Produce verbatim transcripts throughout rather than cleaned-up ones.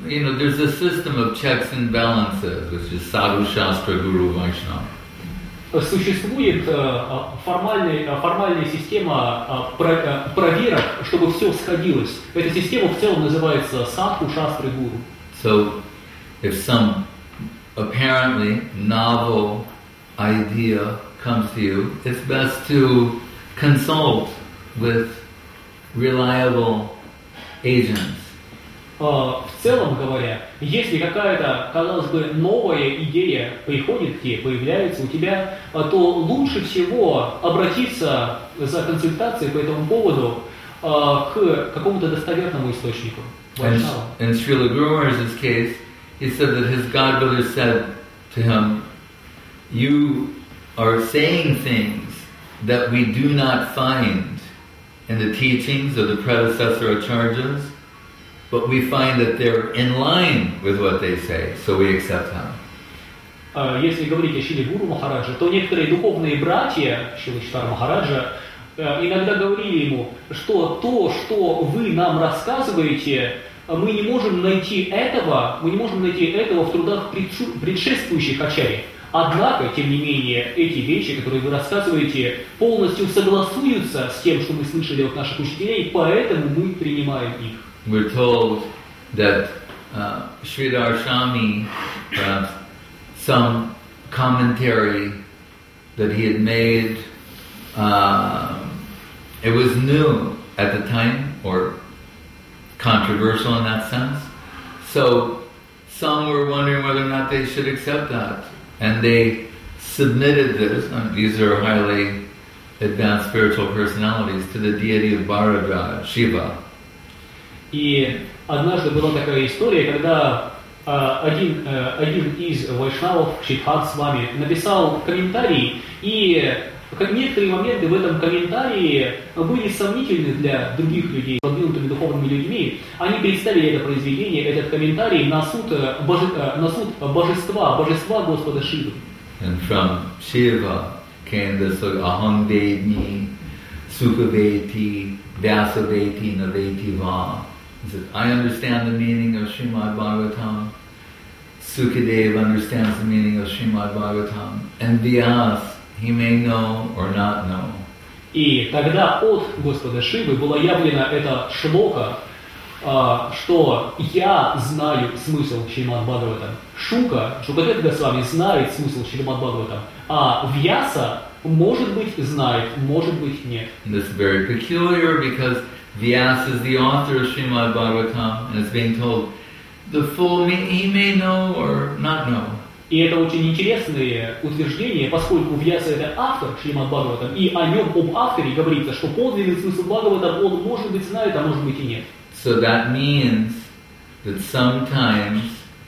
you know, there's a system of checks and balances, which is Sadhu Shastra, Guru, Vaishnava. Существует формальная, формальная система проверок, чтобы все сходилось. Эта система в целом называется Садху, Шастры, Гуру. So, if some apparently novel idea comes to you, it's best to consult with reliable agents. В целом говоря, если какая-то, казалось бы, новая идея приходит к тебе, появляется у тебя, то лучше всего обратиться за консультацией по этому поводу к какому-то достоверному источнику. And in Srila Guru Maharaj's case, he said that his godbrother said to him, "You are saying things that we do not find in the teachings of the predecessor acharyas, but we find that they're in line with what they say, so we accept them." Если говорить о Шриле Гуру Махараджа, то некоторые духовные братья Шрила Читара Махараджа иногда говорили ему, что то, что вы нам рассказываете, мы не можем найти этого, мы не можем найти этого в трудах предшествующих ачарьев. Однако, тем не менее, эти вещи, которые вы рассказываете, полностью согласуются с тем, что мы слышали от наших учителей, поэтому мы принимаем их. We're told that uh, Sridhar Swami, perhaps some commentary that he had made, uh, it was new at the time, or controversial in that sense. So some were wondering whether or not they should accept that. And they submitted this, and these are highly advanced spiritual personalities, to the deity of Bharadraj, Shiva. И однажды была такая история, когда э, один, э, один из вайшнавов, Шидхар Свами, написал комментарий, и как некоторые моменты в этом комментарии были сомнительны для других людей, продвинутыми духовными людьми. Они представили это произведение, этот комментарий на суд, боже, на суд божества, божества Господа Шивы. And from Shiva came this Aham Vedmi, Sukhaveti, Vyasaveti, Naveti Va. He said, I understand the meaning of Srimad Bhagavatam. Sukadeva understands the meaning of Srimad Bhagavatam. And Vyas, he may know or not know. И тогда от Господа Шивы была явлена эта шлока, что я знаю смысл Шримад Бхагаватам. Шука, Шукадев Госвами знает смысл Шримад Бхагаватам, а Вьяса, может быть, знает, может быть, нет. And this is very peculiar because Vyasa is the author of Srimad Bhagavatam, and it's being told the full meaning he may know or not know. И это очень интересное утверждение, поскольку Вьяса это автор Шримад Бхагаватам, и о нем, об авторе, говорится, что подлинный смысл Бхагаватам он, может быть, знает, а может быть и нет. So that means that sometimes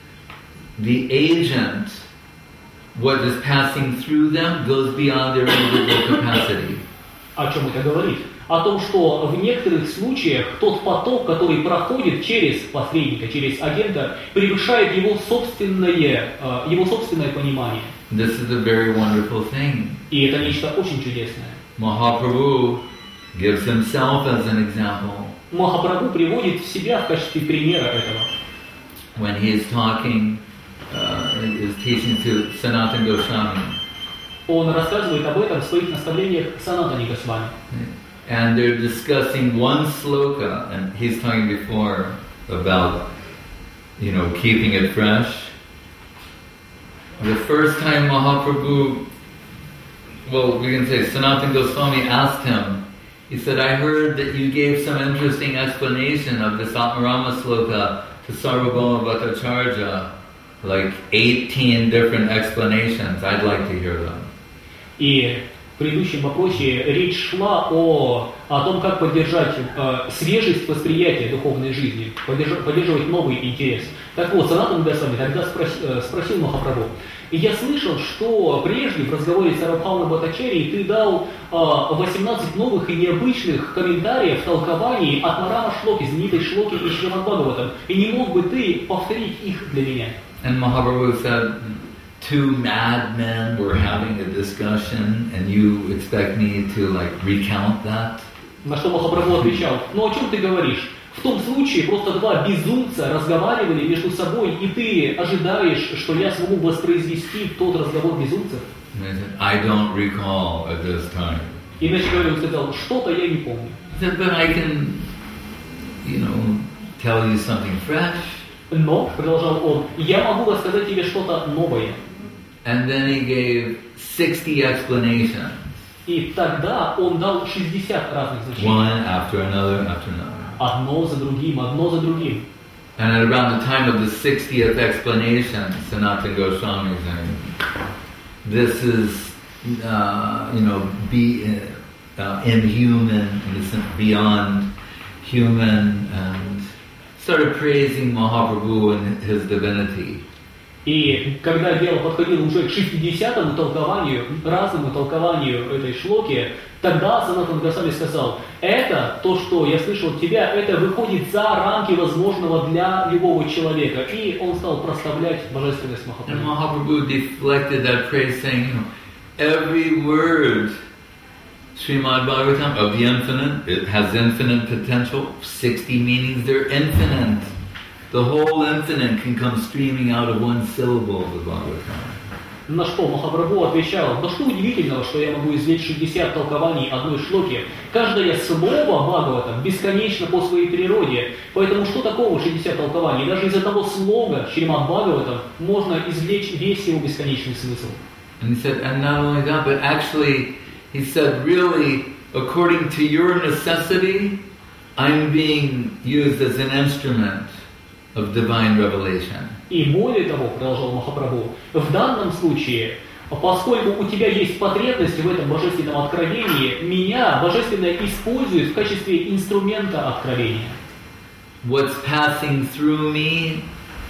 the agent, what is passing through them, goes beyond their individual capacity. О чем это говорит? О том, что в некоторых случаях тот поток, который проходит через посредника, через агента, превышает его собственное, его собственное понимание. This is a very wonderful thing. И это нечто очень чудесное. Mahaprabhu gives himself as an example. Махапрабху приводит себя в качестве примера этого. When he is talking, uh, is teaching to Sanatana Goswami. Он рассказывает об этом в своих наставлениях Санатане Госвами. And they're discussing one sloka, and he's talking before about, you know, keeping it fresh. The first time Mahaprabhu, well, we can say Sanatana Goswami asked him, he said, I heard that you gave some interesting explanation of this Atmarama sloka to Sarvabhauma Bhattacharya, like eighteen different explanations. I'd like to hear them. И в предыдущем вопросе речь шла о, о том, как поддержать э, свежесть восприятия духовной жизни, поддержать, поддерживать новый интерес. Так вот, Санатана Госвами тогда спрос, э, спросил Махапрабху, и я слышал, что прежде в разговоре с Сарвабхаумой Бхаттачарьей ты дал э, восемнадцать новых и необычных комментариев, толкований от Марама Шлоки, знаменитой Шлоки и Шримад Бхагаватам, и не мог бы ты повторить их для меня? And Mahaprabhu said, two madmen were having a discussion, and you expect me to like recount that? На что Махапрабху отвечал, ну о чем ты говоришь? В В том случае просто два безумца разговаривали между собой, и ты ожидаешь, что я смогу воспроизвести тот разговор безумцев? I don't recall at this time. Иначе говоря, он сказал, что-то я не помню. He said, but I can, you know, tell you something fresh. Но, продолжал он, я могу рассказать тебе что-то новое. And then he gave sixty explanations. И тогда он дал шестьдесят разных значений. One after another after another. Одно за другим, одно за другим. And at around the time of the sixtieth explanation, Sanatana Goswami is saying, this is, uh, you know, be uh, inhuman, in the sense beyond human, and started praising Mahaprabhu and his divinity. И когда дело подходило уже к шестидесятому толкованию, разному толкованию этой шлоки, тогда Санатана Госвами сказал, это то, что я слышал от тебя, это выходит за рамки возможного для любого человека. И он стал прославлять божественность Махапрабху. And Mahaprabhu deflected that praise, saying, you know, every word, Srimad Bhagavatam, of the infinite, it has infinite potential, sixty meanings, they're infinite. The whole infinite can come streaming out of one syllable of the Bhagavatam. На что Махапрабху отвечал, да что удивительного, что я могу извлечь шестьдесят толкований одной шлоки. Каждое слово Бхагаватам бесконечно по своей природе. Поэтому что такого шестьдесят толкований? Даже из одного слога Шримад Бхагаватам можно извлечь весь его бесконечный смысл. And he said, and not only that, but actually, he said, really, according to your necessity, I'm being used as an instrument of divine revelation. И более того, продолжал Махапрабху, в данном случае, поскольку у тебя есть потребность в этом божественном откровении, меня божественное использует в качестве инструмента откровения. What's passing through me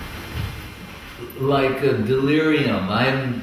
like a delirium. I'm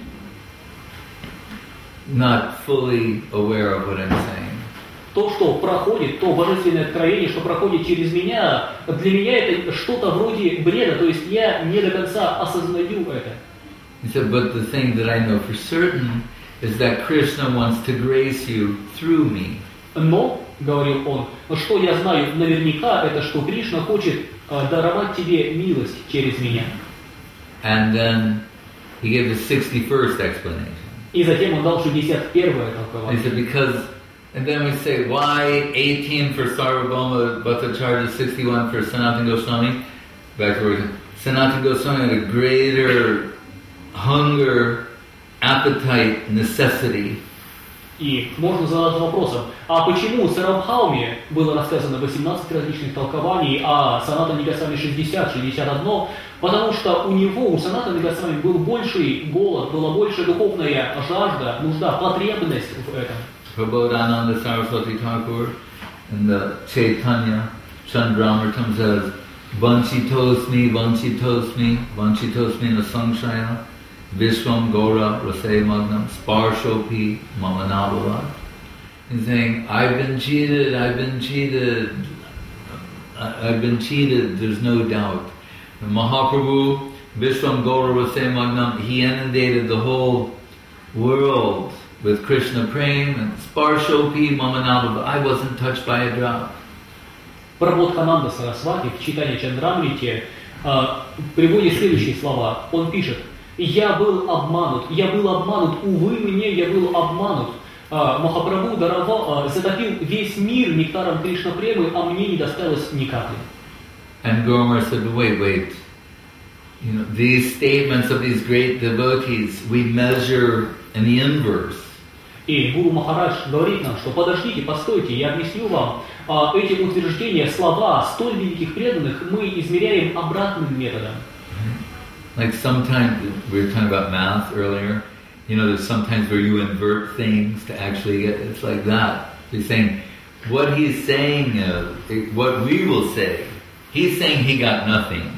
not fully aware of what I'm saying. То, что проходит, то божественное откровение, что проходит через меня, для меня это что-то вроде бреда, то есть я не до конца осознаю это. He said, but the thing that I know for certain is that Krishna wants to grace you through me. Но, говорил он, что я знаю наверняка, это что Кришна хочет uh, даровать тебе милость через меня. And then he gave the sixty-first explanation. И затем он дал шестьдесят первое толкование. He said, because, and then we say, why eighteen for Sarvabhauma Bhattacharya, sixty-one for Sanatana Goswami? Back to where Sanatana Goswami had a greater hunger, appetite, necessity. И можно задаться вопросом, а почему Сарабхауме было рассказано восемнадцать различных толкований, а Санатане Госвами шестьдесят, шестьдесят один? Потому что у него, у Санатаны Госвами был больший голод, была большая духовная жажда, нужда, потребность в этом. Prabodhananda Saraswati Thakur in the Chaitanya Chandramritam says, Vanchitosmi, Vanchitosmi, Vanchitosmi na Samshaya, Vishwam Gora Rasay Magnam, Sparshopi Mamanabhavat. He's saying, I've been cheated, I've been cheated, I've been cheated, there's no doubt. And Mahaprabhu, Vishwam Gora Rasay Magnam, he inundated the whole world with Krishna Prem and Sparshopi Mamanabhavat. I wasn't touched by a drop. Прабодхананда Сарасвати в читании Чандрамрити э, приводит следующие слова. Он пишет: «Я был обманут, я был обманут, увы мне, я был обманут. А, Махапрабху даровал, а, затопил весь мир нектаром Кришна Премы, а мне не досталось ни капли». And Gomer said, wait, wait. You know, these statements of these great devotees, we measure in the inverse. И Гуру Махарадж говорит нам, что подождите, постойте, я объясню вам, а, эти утверждения, слова столь великих преданных мы измеряем обратным методом. Like sometimes, we were talking about math earlier, you know, there's sometimes where you invert things to actually get, it's like that. He's saying, what he's saying is, what we will say, he's saying he got nothing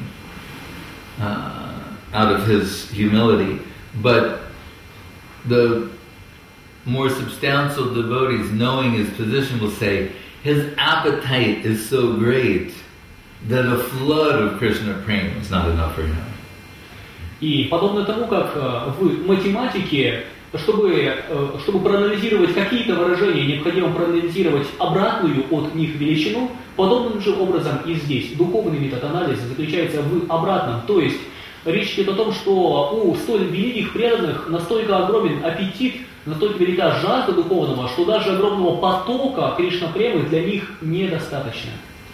uh, out of his humility, but the more substantial devotees, knowing his position, will say, his appetite is so great that a flood of Krishna Prema is not enough for him. И подобно тому, как в математике чтобы, э, чтобы проанализировать какие-то выражения, необходимо проанализировать обратную от них величину. Подобным же образом и здесь. Духовный метод анализа заключается в обратном, то есть речь идет о том, что у столь великих преданных настолько огромен аппетит, настолько велика жажда духовного, что даже огромного потока Кришна-премы для них недостаточно.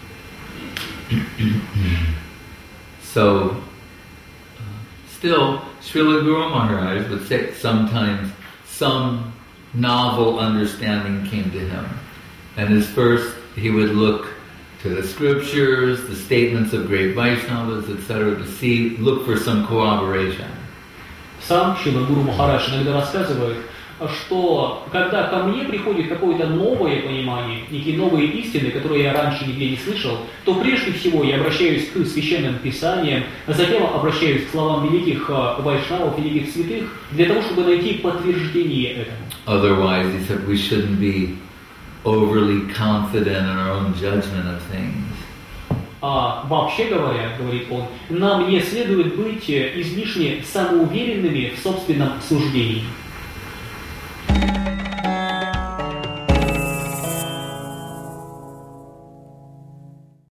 So, still, Srila Guru Maharaj would say sometimes some novel understanding came to him. And his first, he would look to the scriptures, the statements of great Vaishnavas, et cetera, to see, look for some corroboration. Сам Шрила Гуру Махарадж иногда рассказывает, что когда ко мне приходит какое-то новое понимание, некие новые истины, которые я раньше нигде не слышал, то прежде всего я обращаюсь к священным писаниям, а затем обращаюсь к словам великих вайшнавов, великих святых, для того, чтобы найти подтверждение этому. Otherwise, he said, we shouldn't be overly confident in our own judgment of things. А вообще говоря, говорит он, нам не следует быть излишне самоуверенными в собственном суждении.